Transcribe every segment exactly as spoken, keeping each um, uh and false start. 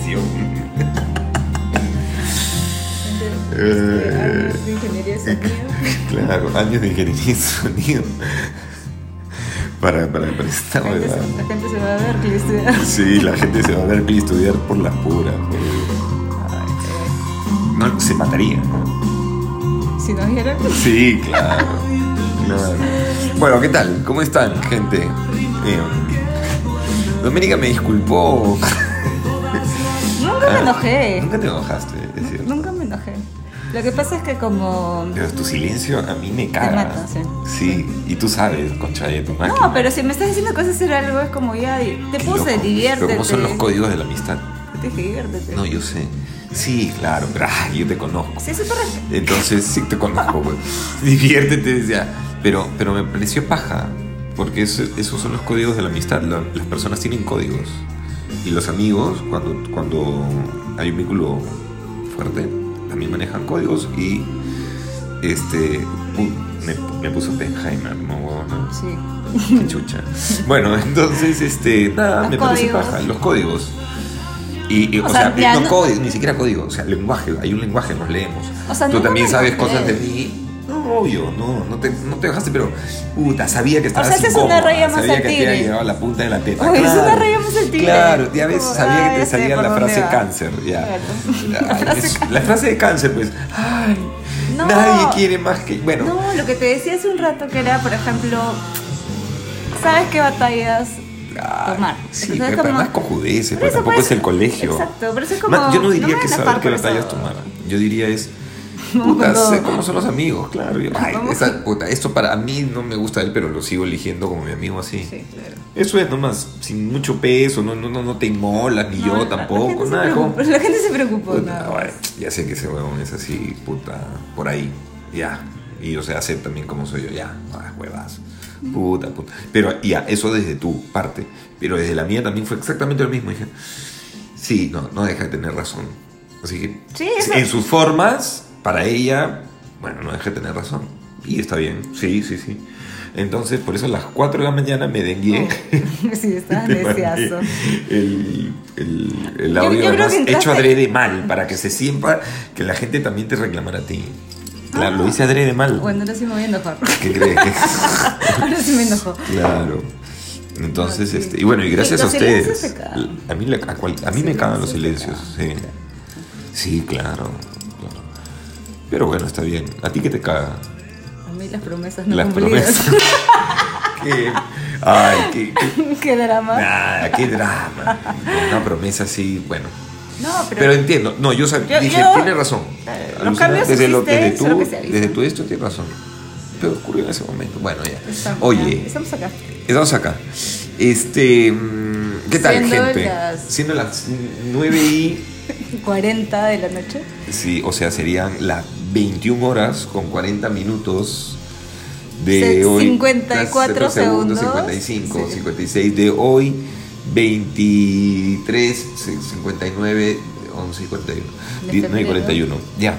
Programación. Este, años de ingeniería de sonido. Claro, años de ingeniería de sonido. Para, para, para esta La gente, verdad. se, la gente se va a ver que estudiar. Sí, la gente se va a ver que estudiar por las puras. No, se mataría, ¿no? Si nos vieran. Sí, claro, claro. Bueno, ¿qué tal? ¿Cómo están, gente? Eh, Doménica me disculpó. Nunca me enojé. Nunca te enojaste, es cierto. Nunca me enojé. Lo que pasa es que como... Pero tu silencio a mí me caga. Te mata, sí. Sí, y tú sabes, concha de tu máquina. No, pero si me estás diciendo cosas hacer algo, es como ya, te Qué puse, loco. diviértete. Pero ¿cómo son los códigos de la amistad? Te dije, diviértete. No, yo sé. Sí, claro, pero ay, yo te conozco. Sí, eso te Entonces, sí te conozco, pues. Diviértete, decía. Pero, pero me pareció paja, porque eso- esos son los códigos de la amistad. La- las personas tienen códigos. Y los amigos, cuando, cuando hay un vínculo fuerte, también manejan códigos. Y este uh, me, me puso Oppenheimer, ¿no? Huevona? Sí. Qué chucha. Bueno, entonces, este, nada, Los me parece códigos. paja, los códigos. Y, y, o, O sea, sea, ya no no- códigos, ni siquiera código, o sea, lenguaje, hay un lenguaje, nos leemos. O sea, Tú nunca también me sabes enojé. cosas de mí. No, obvio, no, no te, no te dejaste, pero puta, sabía que estabas sea, esa es una incómoda, raya más sabía al que te tigre. había llegado a la punta de la teta. Uy, es claro, una raya más al tigre. Claro, ya ves, Como, sabía ah, que te ya sé salía por la dónde frase va. cáncer, ya. Claro. Ay, La frase es- la frase de cáncer, pues, ay, No. nadie quiere más que, bueno. No, lo que te decía hace un rato que era, por ejemplo, ¿sabes qué batallas Ay, tomar? sí, Entonces, pero como- más cojudeces, Por pues eso, tampoco pues, es el colegio. Exacto, pero eso es como... Ma- Yo no diría me que voy a saber enojar qué por batallas eso. tomar. Yo diría es. Vamos Puta, con todo. sé cómo son los amigos, claro. Yo, ay, Vamos esa, puta, esto para mí no me gusta él, pero lo sigo eligiendo como mi amigo así. Sí, claro. Eso es nomás, sin mucho peso, no, no, no, no te inmolas, ni No, yo la- la tampoco, gente se nada. preocupa, como- La gente se preocupó, Puta, nada ay, más. ya sé que ese huevón es así, puta, por ahí, ya. Y o sea, acepta también como soy yo, ya, ah, huevas. Puta, puta. Pero ya, eso desde tu parte. Pero desde la mía también fue exactamente lo mismo. Dije, sí, no, no deja de tener razón. Así que, Sí, eso- en sus formas, para ella, bueno, no deja de tener razón. Y está bien, sí, sí, sí. Entonces, por eso a las cuatro de la mañana me dengué. Sí, estás Te mandé deseazo. el, el, el Yo- audio yo creo además que entraste- hecho adrede mal, para que se sienta que la gente también te reclamara a ti. Claro, lo hice adrede mal. Bueno, ahora sí me voy a enojar. ¿Qué crees? Ahora sí me enojo. Claro. Entonces, Ah, sí. este, y bueno, y gracias Sí, a los ustedes. silencios se cagan. A mí, le- a cual- a mí me cagan los silencios, sí. Sí, claro, claro. Pero bueno, está bien. ¿A ti qué te caga? A mí las promesas no Las cumplidas. promesas. ¿Qué? Ay, qué, qué, Qué drama. nada, qué drama. Una promesa así, bueno. No, pero... Pero entiendo, no, yo, sab- Yo- dije, yo- tiene razón. Eh, los Alucina, cambios desde, lo, existen, desde, solo tu, que se avisan. desde tu esto tiene razón. Pero ocurrió en ese momento. Bueno, ya. Estamos, Oye, ya, estamos acá. estamos acá. Este, mm, ¿qué tal, Siendo gente? las- Siendo las nueve y... cuarenta de la noche. Sí, o sea, serían las veintiuna horas con cuarenta minutos de Se- hoy. cincuenta y cuatro segundos. cincuenta y cinco, Sí. cincuenta y seis de hoy, veintitrés, cincuenta y nueve, once y cuarenta y uno. De diecinueve y cuarenta y uno. Ya.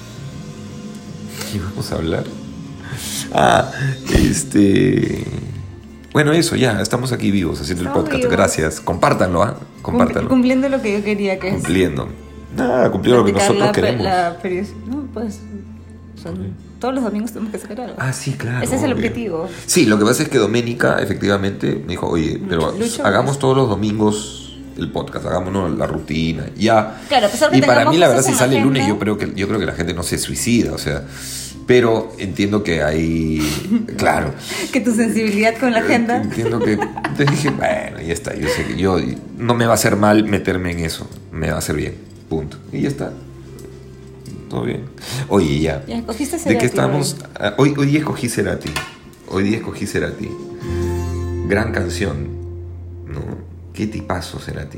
¿Qué vamos a hablar? Ah, este... Bueno, eso, ya, estamos aquí vivos haciendo el Estamos podcast. vivos. Gracias. Compártanlo, ¿ah? Compártanlo. Cumpli- Cumpliendo lo que yo quería, que es... Cumpliendo. Nada, cumpliendo lo que platicar nosotros la pe- queremos. la period- No, pues... son- Todos los domingos tenemos que sacar algo. Ah, sí, claro. Ese es el obvio. objetivo. Sí, lo que pasa es que Doménica efectivamente me dijo, oye, pero Lucho, hagamos pues. todos los domingos el podcast, hagámonos la rutina, ya. Claro, a pesar de Y que para tengamos mí la verdad cosas si en la sale el lunes agenda. yo creo que yo creo que la gente no se suicida, o sea, pero entiendo que hay, claro. Que tu sensibilidad con la agenda... Entiendo que entonces dije, bueno, ya está, yo sé que yo no me va a hacer mal meterme en eso, me va a hacer bien, punto. Y ya está. Todo bien. Oye, ya. Ya escogiste ¿De Cerati, qué estamos? güey. Ah, Hoy, hoy día escogí Cerati. Hoy día escogí Cerati. Gran canción. ¿No? Qué tipazo Cerati.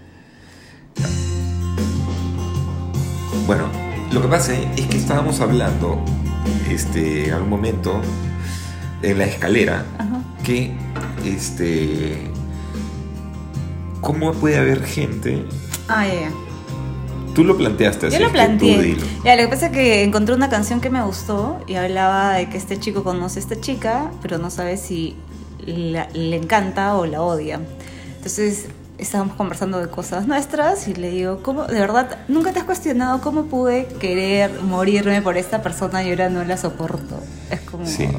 Bueno, lo que pasa es que estábamos hablando este, en algún momento en la escalera Ajá. que este ¿cómo puede haber gente? Ah, ya, ya. Tú lo planteaste así. Yo lo es que tú planteé. dilo. Ya, lo que pasa es que encontré una canción que me gustó y hablaba de que este chico conoce a esta chica, pero no sabe si la- le encanta o la odia. Entonces, estábamos conversando de cosas nuestras y le digo, ¿cómo, de verdad, nunca te has cuestionado cómo pude querer morirme por esta persona y ahora no la soporto? Es como... Sí,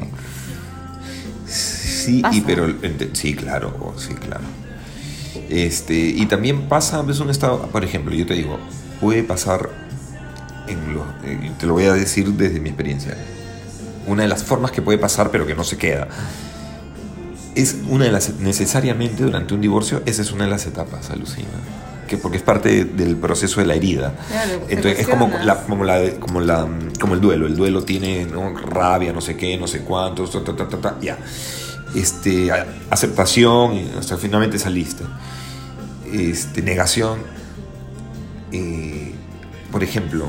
sí, y, pero, sí, claro, sí, claro. Este, y también pasa, es un estado, por ejemplo, yo te digo, puede pasar, en lo, eh, te lo voy a decir desde mi experiencia, una de las formas que puede pasar pero que no se queda, es una de las, necesariamente durante un divorcio, esa es una de las etapas, alucina, que porque es parte del proceso de la herida. Claro, entonces es como la, como la como la como el duelo, el duelo tiene, ¿no?, rabia, no sé qué, no sé cuántos, ta, ta, ta, ta, ta, ya. Este, aceptación y hasta finalmente saliste. Este, negación. Eh, por ejemplo,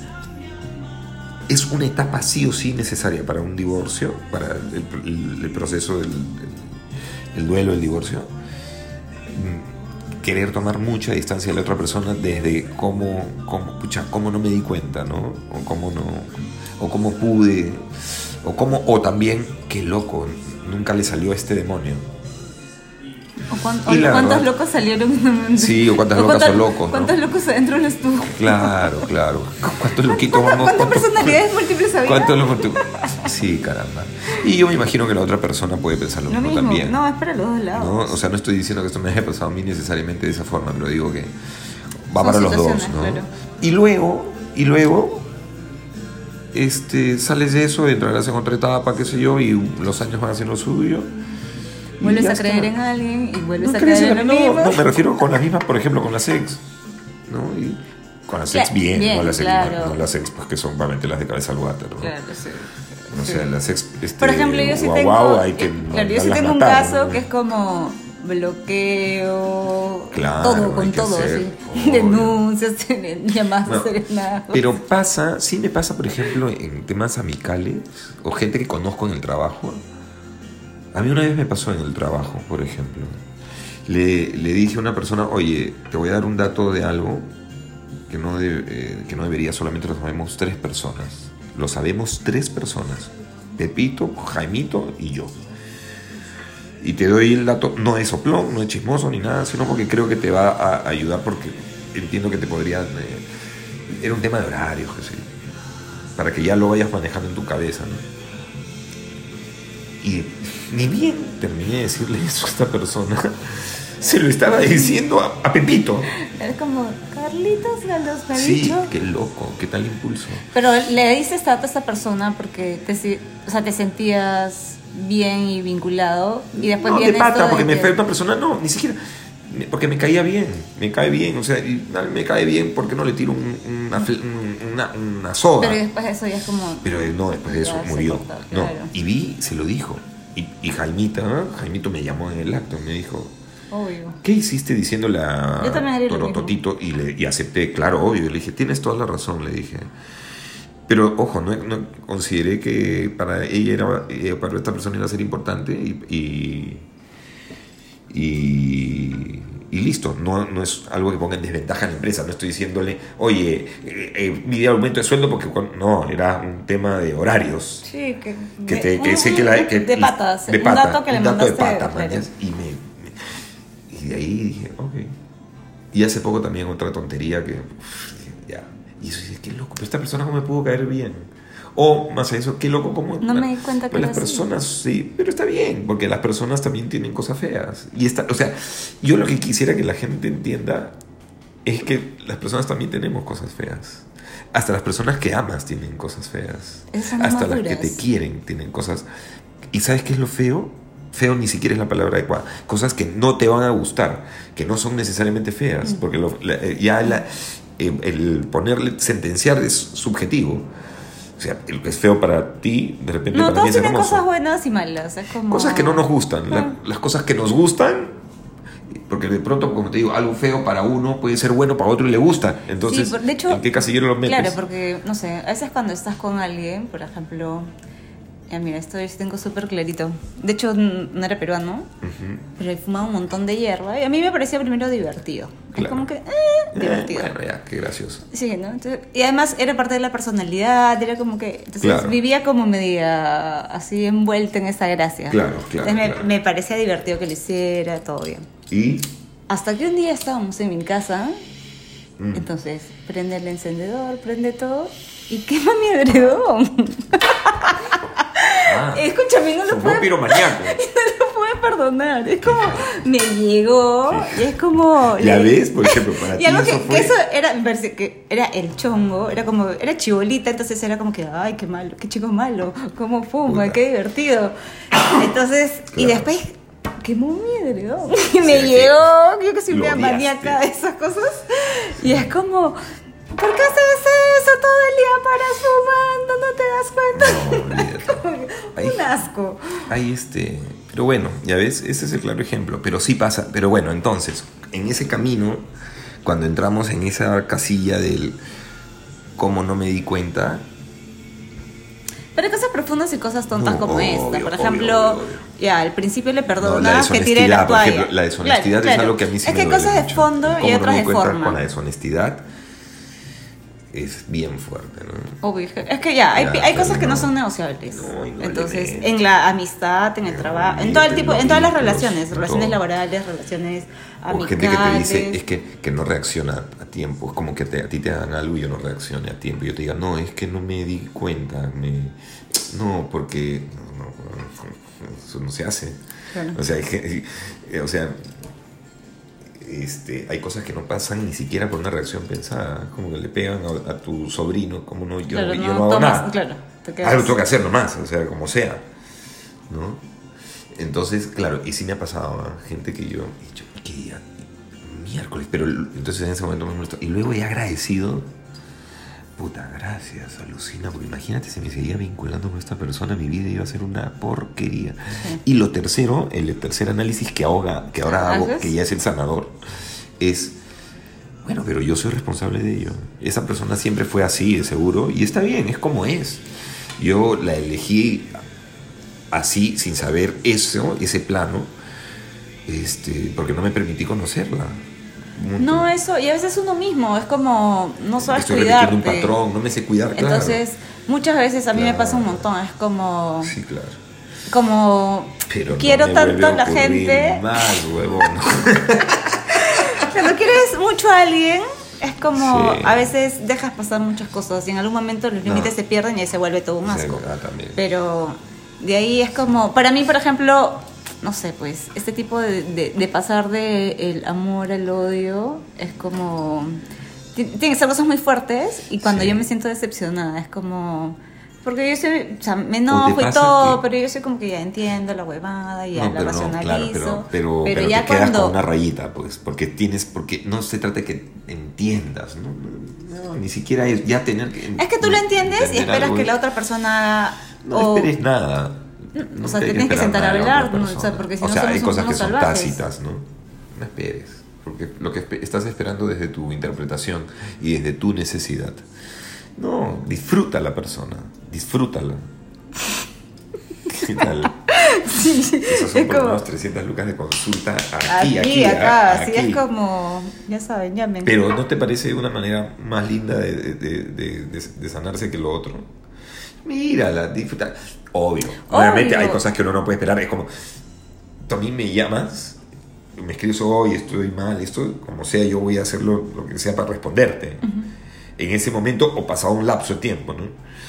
es una etapa sí o sí necesaria para un divorcio, para el, el, el proceso del el, el duelo, el divorcio. Querer tomar mucha distancia de la otra persona desde cómo, cómo, pucha, cómo no me di cuenta, ¿no? O cómo no, o cómo pude, o cómo, o también, qué loco, nunca le salió este demonio. O, cuán, o cuántos verdad, locos salieron. Sí, o cuántas o locas son locos. ¿Cuántos ¿no? locos adentro los tuvo? Claro, claro. ¿Cuántos loquitos vamos? ¿Cuántas personalidades múltiples había? ¿Cuántos locos? Sí, caramba. Y yo me imagino que la otra persona puede pensar lo, lo mismo también. No, es para los dos lados. ¿No? O sea, no estoy diciendo que esto me haya pasado a mí necesariamente de esa forma, pero digo que va son para los dos, ¿no? Claro. Y luego, y luego, este, sales de eso, entras en otra etapa, qué sé yo, y los años van haciendo lo suyo. Vuelves a creer está. en alguien y vuelves no a creer en, en lo mismo. No, me refiero con las mismas, por ejemplo, con las ex, ¿no? Y con las ex bien, bien, no las ex, claro. no las ex pues, que son obviamente las de cabeza al water, ¿no? Claro, sí. O sea, las ex, este, por ejemplo, yo sí guau, tengo, guau, hay que claro, yo sí tengo un matar, caso, ¿no?, que es como bloqueo, claro, todo, con todo, hacer, sí. Denuncias, llamadas no, serenadas. Pero pasa, sí me pasa, por ejemplo, en temas amicales o gente que conozco en el trabajo. A mí una vez me pasó en el trabajo, por ejemplo. Le, le dije a una persona, oye, te voy a dar un dato de algo que no, de, eh, que no debería, solamente lo sabemos tres personas. Lo sabemos tres personas. Pepito, Jaimito y yo. Y te doy el dato, no es soplón, no es chismoso ni nada, sino porque creo que te va a ayudar, porque entiendo que te podría... Eh, era un tema de horarios, que sí, para que ya lo vayas manejando en tu cabeza, ¿no? Y ni bien terminé de decirle eso a esta persona, se lo estaba diciendo a, a Pepito. Es como, Carlitos Galdós me ha sí, dicho. Qué loco, qué tal impulso. Pero le dices tanto a esta persona porque te, o sea, te sentías bien y vinculado. Y después no, viene de pata, esto de porque que... me fue una persona, no, ni siquiera. Porque me caía bien, me cae bien, o sea, me cae bien porque no le tiro un, una, una, una soda. Pero después de eso ya es como... Pero no, después de eso murió. Corta, claro. No, y vi, se lo dijo. Y, y Jaimita, ¿eh? Jaimito me llamó en el acto, me dijo... Obvio. ¿Qué hiciste diciéndole a Torototito? Y, le, y acepté, claro, obvio. Le dije, tienes toda la razón, le dije. Pero, ojo, no, no consideré que para ella era, para esta persona iba a ser importante y... y Y, y listo, no, no es algo que ponga en desventaja a la empresa. No estoy diciéndole, oye, eh, eh, mi aumento de sueldo porque no, era un tema de horarios. Sí, que, que, te, que sé que la que, de patas, de un pata, dato que le un dato mandaste de pata, de mañas, y me, me y de ahí dije, ok. Y hace poco también otra tontería que uf, ya, y eso dije, qué loco, pero esta persona no me pudo caer bien. O más a eso, qué loco como no me di cuenta que las personas así. Sí, pero está bien, porque las personas también tienen cosas feas. Y está, o sea, yo lo que quisiera que la gente entienda es que las personas también tenemos cosas feas. Hasta las personas que amas tienen cosas feas. Esas Hasta maduras. Las que te quieren tienen cosas. ¿Y sabes qué es lo feo? Feo ni siquiera es la palabra adecuada. Cosas que no te van a gustar, que no son necesariamente feas, mm. porque lo, la, ya la, el, el ponerle, sentenciar es subjetivo. O sea, lo que es feo para ti, de repente no, para mí es hermoso. No, todos tienen cosas buenas y malas. Es como... Cosas que no nos gustan. Ah. La, las cosas que nos gustan, porque de pronto, como te digo, algo feo para uno puede ser bueno para otro y le gusta. Entonces, sí, de hecho, ¿en qué casillero lo metes? Claro, porque, no sé, a veces cuando estás con alguien, por ejemplo... Ya, mira, esto yo tengo súper clarito. De hecho, no era peruano, uh-huh. pero he fumado un montón de hierba. Y a mí me parecía primero divertido. Claro. Es como que, eh, divertido. Eh, bueno, ya, qué gracioso. Sí, ¿no? Entonces, y además era parte de la personalidad, era como que... Entonces claro. vivía como media así envuelta en esa gracia. Claro, claro. Entonces me, claro. me parecía divertido que lo hiciera, todo bien. ¿Y? Hasta que un día estábamos en mi casa, Mm. entonces prende el encendedor, prende todo y quema mi edredón. Ah, Escúchame, no lo fumó puedo, piromaniaco. no lo puedo perdonar. Es como, me llegó y es como... ¿Ya le- ves? Por ejemplo, para Y ti algo eso que, fue... que eso era, me parece que era el chongo, era como, era chibolita, entonces era como que, ay, qué malo, qué chico malo, cómo fuma, Puta. qué divertido. Entonces, y Claro. después quemó mi edredón y me Sí, llegó, yo que soy lo una odiaste. maníaca de esas cosas, y es como, ¿por qué haces eso todo el día para fumando? ¿No te das cuenta? No, olvídate. Como que, Ahí- un asco. Hay este... Pero bueno, ya ves, ese es el claro ejemplo. Pero sí pasa. Pero bueno, entonces, en ese camino, cuando entramos en esa casilla del cómo no me di cuenta... Pero hay cosas profundas y cosas tontas No, como obvio, esta. Por obvio, ejemplo, obvio, obvio. ya, al principio le No, perdonas la que tire la deshonestidad, por toalla. ejemplo, la deshonestidad es algo que a mí sí Es me que hay duele cosas de mucho. fondo ¿Cómo y no otras me de di cuenta forma. Con la deshonestidad es bien fuerte, ¿no? Obvio, es que ya, hay, Ya, hay pero cosas que no no. son negociables. No, y no Entonces, le- en la amistad, en el No, trabajo, en olvídate, todo el tipo, los en todas las vínculos, relaciones, en relaciones todo. laborales, relaciones O amicales. gente que te dice, es que, que no reacciona a tiempo. Es como que te- a ti te hagan algo y yo no reaccione a tiempo. Y yo te diga, no, es que no me di cuenta. Me... No, porque no, no, eso no se hace. Claro. O sea, hay, que- o sea este, hay cosas que no pasan ni siquiera por una reacción pensada. Como que le pegan a, a tu sobrino, como no, yo, Claro, yo no no, hago tomas- nada. claro, te quedas- Algo tengo que hacer nomás, o sea, como sea. ¿No? Entonces, claro, y sí me ha pasado a gente que yo, y yo, ¿qué día? Miércoles, pero el- entonces en ese momento me molestó. Y luego he agradecido, puta, gracias, alucina, porque imagínate si me seguía vinculando con esta persona, mi vida iba a ser una porquería. Sí. Y lo tercero, el tercer análisis que ahora, que ahora hago, ¿Haces? que ya es el sanador, es, bueno, pero yo soy responsable de ello. Esa persona siempre fue así, de seguro, y está bien, es como es. Yo la elegí así, sin saber eso, ese plano, este, porque no me permití conocerla. Un No, montón. eso, y a veces uno mismo, es como, no sabes Estoy cuidarte. repitiendo un patrón, no me sé cuidar, claro. Entonces, muchas veces a mí me Claro. pasa un montón, es como, Sí, claro. como, Pero quiero no me tanto a vuelve la ocurrir gente. Más, huevón. Cuando quieres mucho a alguien, es como, Sí. a veces dejas pasar muchas cosas y en algún momento los No. límites se pierden y ahí se vuelve todo un Sí, asco. ah, también. Pero de ahí es como, para mí, por ejemplo, no sé, pues, este tipo de, de, de pasar de el amor al odio es como, ti- tienen que ser cosas muy fuertes y cuando Sí. yo me siento decepcionada es como... Porque yo soy, o sea, me O te enojo y pasa todo, que- pero yo soy como que ya entiendo la huevada y ya No, la pero no, racionalizo. claro, pero, pero, pero pero ya te quedas cuando... con una rayita, pues, porque tienes, porque no se trata de que entiendas, ¿no? No, no, ni siquiera es ya tener que... Es que tú lo entiendes y entender esperas algo que es- la otra persona haga... No o- esperes nada. o sea, hay te tienes que esperar sentar a nada de la hablar, otra ¿no? O sea, persona. porque si O no sea, somos hay cosas que unos son salvajes. tácitas, ¿no? No esperes, porque lo que espe- estás esperando desde tu interpretación y desde tu necesidad. No, disfruta la persona, disfrútala. ¿Qué tal? Sí, Esos son es por como... unos trescientas lucas de consulta aquí, Aquí, aquí, acá, ah, así aquí. es como, ya saben, llamen. Pero ¿no te parece una manera más linda de, de, de, de- de- de sanarse que lo otro? Mírala, disfruta. Obvio. Obviamente hay cosas que uno no puede esperar. Es como, tú a mí me llamas, me escribes hoy, estoy mal, esto, como sea, yo voy a hacer lo, lo que sea para responderte. Ujú. En ese momento o pasado un lapso de tiempo, ¿no?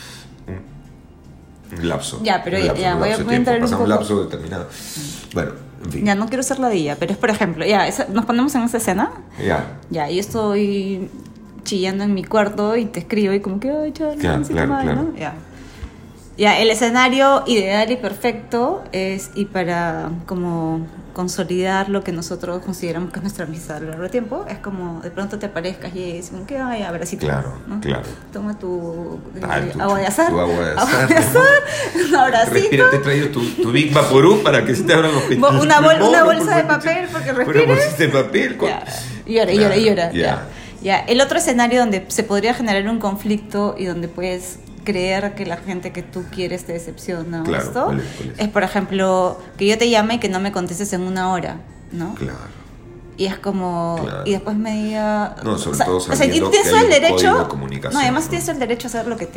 Un, un lapso. Ya, pero un lapso, ya, un voy a- lapso de voy a tiempo, entrar un pasado un poco- lapso determinado. Bueno, en fin. Ya, no quiero ser ladilla, pero es por ejemplo, ya, esa- nos ponemos en esa escena, Ya. ya, yo estoy chillando en mi cuarto y te escribo y como que, ay, chaval, Claro, me siento claro, mal, claro. ¿no? Ya. Ya, el escenario ideal y perfecto es, y para como consolidar lo que nosotros consideramos que es nuestra amistad a lo largo del tiempo, es como de pronto te aparezcas y es como que, ay, abracito. Claro, ¿no? claro. Toma tu, eh, Ah, tu- agua de azar. tu agua de azar, Agua de azar, un abracito. Respira, te he traído tu, tu Big Vaporú para que se te abran los Bo- una bol- pulmones, una bolsa de porque- papel porque Una respires. bolsita de papel. Con... Ya, llora, y llora, y llora. Ya. Ya. Ya. El otro escenario donde se podría generar un conflicto y donde puedes creer que la gente que tú quieres te decepciona o Claro, esto, ¿cuál es, cuál es? es, por ejemplo, que yo te llame y que no me contestes en una hora, ¿no? Claro. Y es como... Claro. Y después me diga... No, sobre o sea, todo o sea, sabiendo tienes que todo hay el un derecho... código de comunicación, No, además ¿no? tienes el derecho a hacer lo que te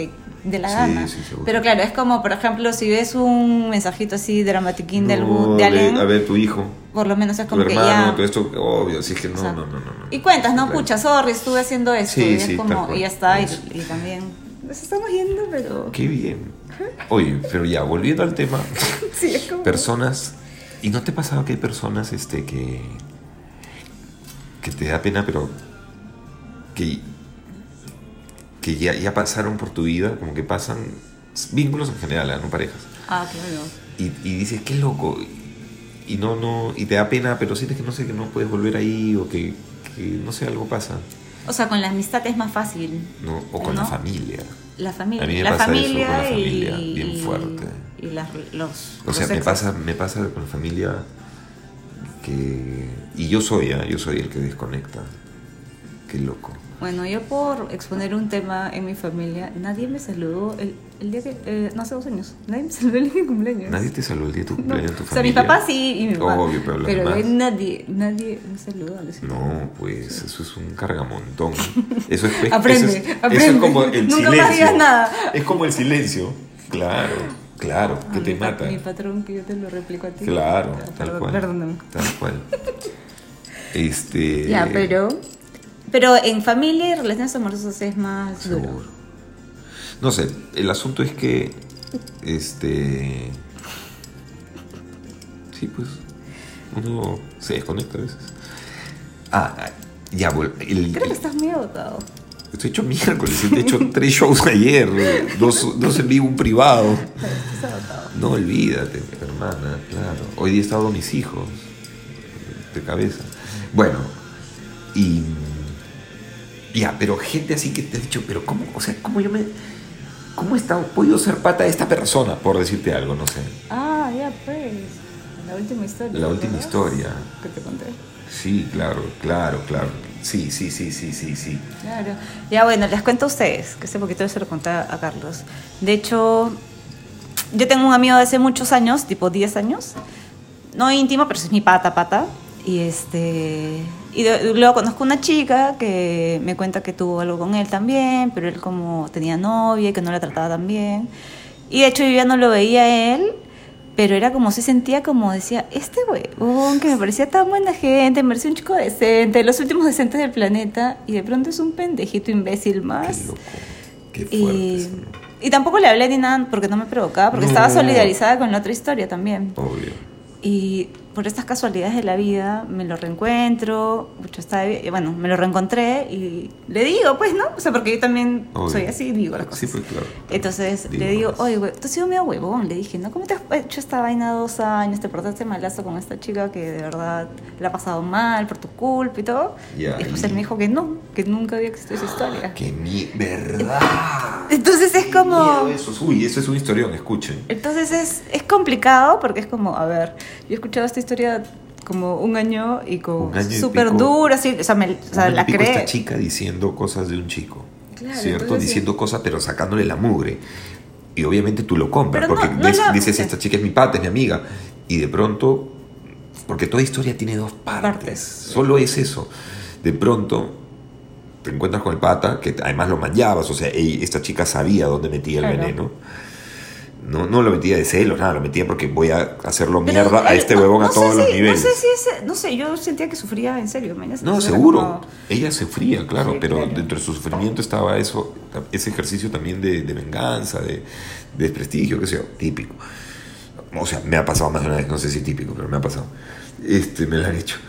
dé la Sí, gana. sí, seguro. Pero claro, es como, por ejemplo, si ves un mensajito así dramatiquín de, algún, de a alguien, ver, a ver, tu hijo, por lo menos es tu como que hermano, ya... todo esto, obvio, si es que no, o sea, no, no, no, no. Y cuentas, ¿no? Claro. Pucha, sorry, estuve haciendo esto. Sí, y es sí, tal como, cual. y ya está, y, Eso. y también nos estamos yendo, pero... Qué bien. Oye, pero ya, volviendo al tema, Sí, es como... personas, ¿y no te ha pasado que hay personas este, que, que te da pena, pero que, que ya, ya pasaron por tu vida, como que pasan vínculos en general, ¿eh? No parejas? Ah, claro. Y, y dices, qué loco, y no, no, y te da pena, pero sientes que no sé, que no puedes volver ahí, o que, que no sé, algo pasa, O sea, con la amistad es más fácil. ¿no? O con ¿No? la familia. La familia. A mí me la pasa eso familia con la familia, y, bien y- fuerte. Y las, los, O sea, los me exes. pasa, me pasa con la familia que... Y yo soy, ¿eh? Yo soy el que desconecta. Qué loco. Bueno, yo por exponer un tema en mi familia, nadie me saludó el, el día que... Eh, no, hace dos años. Nadie me saludó el día de mi cumpleaños. Nadie te saludó el día de tu No. cumpleaños en tu O sea, mi familia. papá sí y mi mamá. Obvio, pero los pero demás. nadie, nadie me saludó. Luisito. No, pues eso es un cargamontón. Eso es, es- Aprende, eso es, aprende. Eso es como el Nunca silencio. más digas nada. Es como el silencio. Claro, claro, que Ah, te mi pa- mata. Mi patrón que yo te lo replico a ti. Claro, Ah, tal perdón, cual. Perdóname. Tal cual. Este. Ya, pero... Pero en familia y relaciones amorosas es más duro. Seguro. No sé, el asunto es que. Este. Sí, pues. Uno se desconecta a veces. Ah, ah, ya, vol- el, Creo que el- estás muy agotado. estoy hecho miércoles, he hecho tres shows ayer, dos, dos en vivo, un privado. Estás agotado. No, olvídate, hermana, claro. Hoy día he estado con mis hijos, de cabeza. Bueno, y... Ya, pero gente así que te ha dicho, pero ¿cómo? O sea, ¿cómo yo me... ¿Cómo he estado, podido ser pata de esta persona? Por decirte algo, no sé. Ah, ya pues. La última historia. La última ¿verdad? historia. Que te conté. Sí, claro, claro, claro. Sí, sí, sí, sí, sí, sí. Claro. Ya bueno, les cuento a ustedes, que hace poquito se lo conté a Carlos. De hecho, yo tengo un amigo de hace muchos años, tipo diez años. No íntimo, pero es mi pata, pata. Y este... Y de- luego conozco una chica que me cuenta que tuvo algo con él también, pero él como tenía novia y que no la trataba tan bien. Y de hecho yo ya no lo veía a él, pero era como se sentía como decía, este huevón que me parecía tan buena gente, me parecía un chico decente, los últimos decentes del planeta, y de pronto es un pendejito imbécil más. Qué loco. Qué fuerte. Y, eso, ¿no? y tampoco le hablé ni nada porque no me provocaba, porque No. estaba solidarizada con la otra historia también. Obvio. Y por estas casualidades de la vida me lo reencuentro, mucho está de- bueno, me lo reencontré y le digo, pues, ¿no? O sea, porque yo también Obvio. soy así, digo las cosas. Sí, pues claro. Entonces Digo le digo, más. oye, güey, tú has sido medio huevón. Le dije, ¿no? ¿Cómo te has hecho esta vaina dos años? Te portaste malazo con esta chica que de verdad la ha pasado mal por tu culpa y todo. Ya, y después y- él me dijo que no, que nunca había existido esa historia. ¡Qué mi... verdad! Entonces es Qué como... miedo eso. Uy, eso es un historión, escuchen. Entonces es, es complicado porque es como, a ver, yo he escuchado esta historia como un año y como Un año y súper pico. dura, así, o sea, me, o sea Un año y la pico cree. esta chica diciendo cosas de un chico. Claro, ¿Cierto? entonces sí. Diciendo cosas, pero sacándole la mugre. Y obviamente tú lo compras, Pero no- porque no ves- la- dices, sí. esta chica es mi pata, es mi amiga. Y de pronto, porque toda historia tiene dos partes. Partes. Solo es eso. De pronto, te encuentras con el pata, que además lo manllabas. O sea, ey, esta chica sabía dónde metía el Claro. veneno. No, no lo metía de celos, nada, lo metía porque voy a hacerlo Pero mierda a él- este no- huevón no a sé todos los si- niveles. No sé si ese, no sé, yo sentía que sufría en serio. mañana No, era seguro. como- Ella sufría, claro, Sí, pero claro. dentro de su sufrimiento estaba eso, ese ejercicio también de, de venganza, de, de desprestigio, qué sé yo, típico. O sea, me ha pasado más de una vez, no sé si típico, pero me ha pasado. Este, me lo han hecho.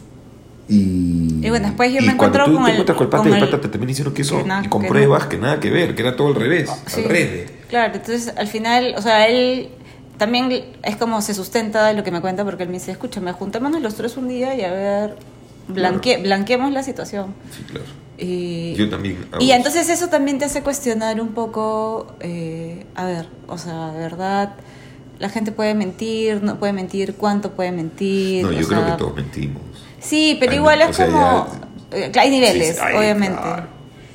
Y, Y bueno, después yo y me cuando encuentro tú con te el- encuentras con el pata con y el el- pata te termina diciendo que eso, que nada- y con que pruebas no. que nada que ver, que era todo al revés, Sí. al revés. Claro, entonces al final, o sea, él también es como se sustenta de lo que me cuenta porque él me dice, escúchame, juntémonos los tres un día y a ver, blanque, blanqueemos la situación. Sí, claro. Y, Yo también hago y eso. entonces eso también te hace cuestionar un poco, eh, a ver, o sea, de verdad, la gente puede mentir, no puede mentir, cuánto puede mentir. No, o yo creo sea, que todos mentimos. Sí, pero Hay- igual es o sea, como... eh, Hay niveles, Sí, ay, obviamente. claro.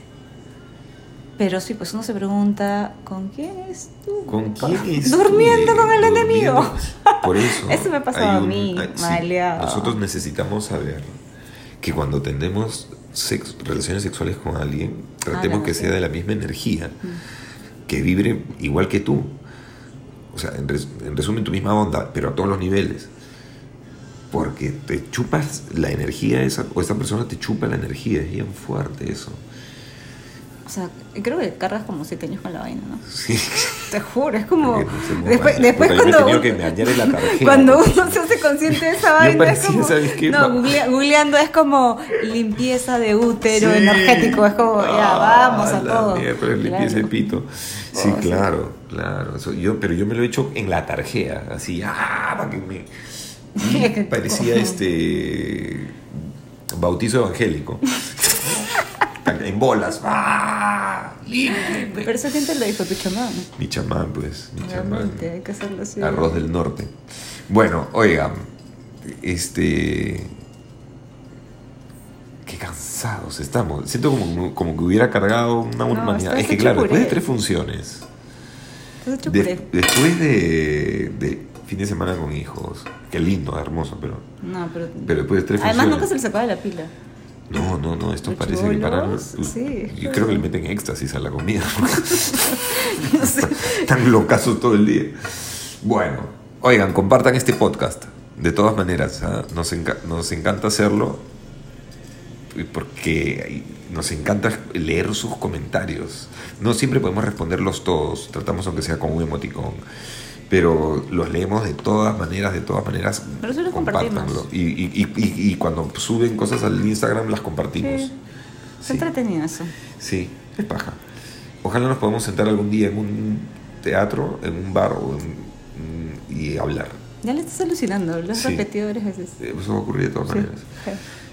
Pero sí, pues uno se pregunta, ¿con quién estuvo? ¿Con quién es? Durmiendo con el Durmiendo. enemigo. Por eso. Eso me pasó hay a un- mí, hay- sí, maleado. nosotros necesitamos saber que cuando tenemos sex- relaciones sexuales con alguien, tratemos no, que sí. sea de la misma energía. que vibre igual que tú. O sea, en, res, en resumen, tu misma onda, pero a todos los niveles. Porque te chupas la energía esa, o esa persona te chupa la energía, es bien fuerte eso. O sea, creo que cargas como siete años con la vaina, ¿no? Sí. Te juro, es como... No sé, después después cuando cuando, yo me he tenido uno, que meañar en la tarjeta. cuando uno se hace consciente de esa vaina, parecía, es como... ¿sabes qué? No, googlea, googleando es como limpieza de útero Sí. energético, es como, ya, Ah, vamos a la todo. mierda, limpieza Claro. el pito. Sí, Oh, claro, claro. Eso, yo, pero yo me lo he hecho en la tarjeta, así, ah, para que me... Y parecía este... bautizo evangélico. En bolas. ¡Ah! ¡Límpiame! Pero eso quién te lo dijo, tu chamán. Mi chamán, pues, mi chamán. Realmente, hay que hacerlo así. Arroz del norte. Bueno, oigan, este... Qué cansados estamos. Siento como, como que hubiera cargado una No, humanidad. estás Es que hecho claro, después de puré. tres funciones, Estás hecho de- puré. después de, de fin de semana con hijos, qué lindo, hermoso, pero... No, pero... Pero después de tres Además funciones... nunca se le sacaba la pila. No, no, no, esto Los parece que para... chibolos, sí, Yo es creo que le meten éxtasis a la comida. Están locazos todo el día. Bueno, oigan, compartan este podcast. De todas maneras, ¿ah? nos, enca- nos encanta hacerlo porque nos encanta leer sus comentarios. No siempre podemos responderlos todos, tratamos aunque sea con un emoticón, pero los leemos de todas maneras, de todas maneras. Pero sí los compártanlo. compartimos. Y, y, y, y, y cuando suben cosas al Instagram las compartimos. Sí. Sí. Se entretenido eso. Sí, es paja. Ojalá nos podamos sentar algún día en un teatro, en un bar o en- y hablar. Ya le estás alucinando, lo has Sí. repetido varias veces. Eh, Eso va a ocurrir de todas Sí. maneras. Sí.